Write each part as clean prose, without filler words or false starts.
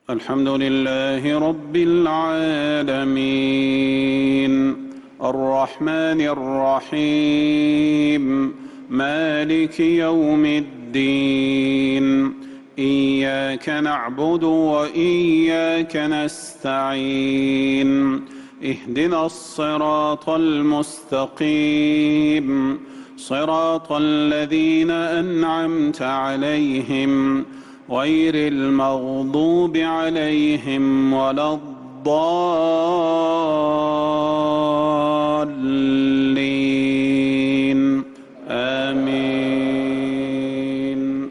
الحمد لله رب العالمين الرحمن الرحيم مالك يوم الدين إياك نعبد وإياك نستعين اهدنا الصراط المستقيم صراط الذين أنعمت عليهم غير المغضوب عليهم ولا الضالين آمين.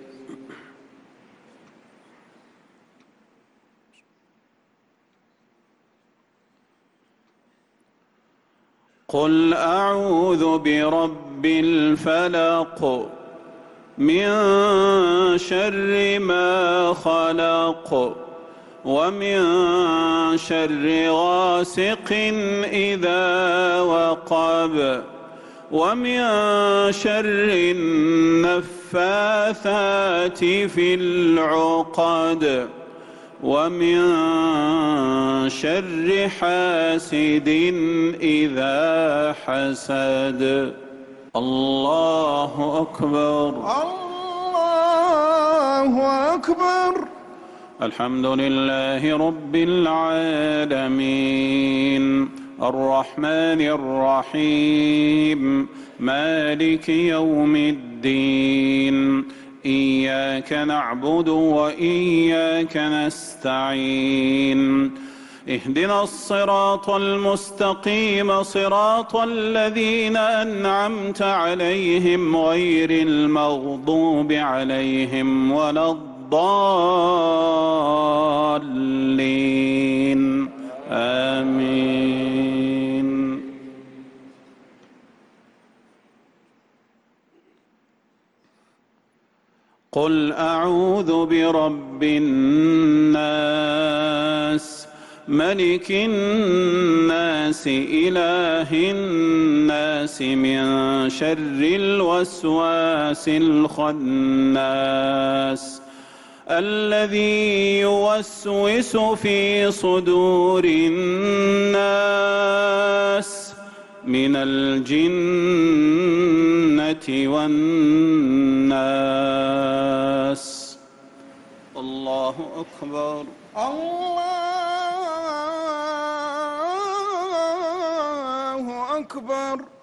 قل أعوذ برب الفلق من شر ما خلق ومن شر غاسق إذا وقب ومن شر النفاثات في العقد ومن شر حاسد إذا حسد. الله أكبر. الله أكبر. الحمد لله رب العالمين الرحمن الرحيم مالك يوم الدين إياك نعبد وإياك نستعين اهدنا الصراط المستقيم صراط الذين أنعمت عليهم غير المغضوب عليهم ولا الضالين آمين. قل أعوذ برب الناس ملك الناس إله الناس من شر الوسواس الخناس الذي يوسوس في صدور الناس من الجنة والناس. الله أكبر. الله أكبر.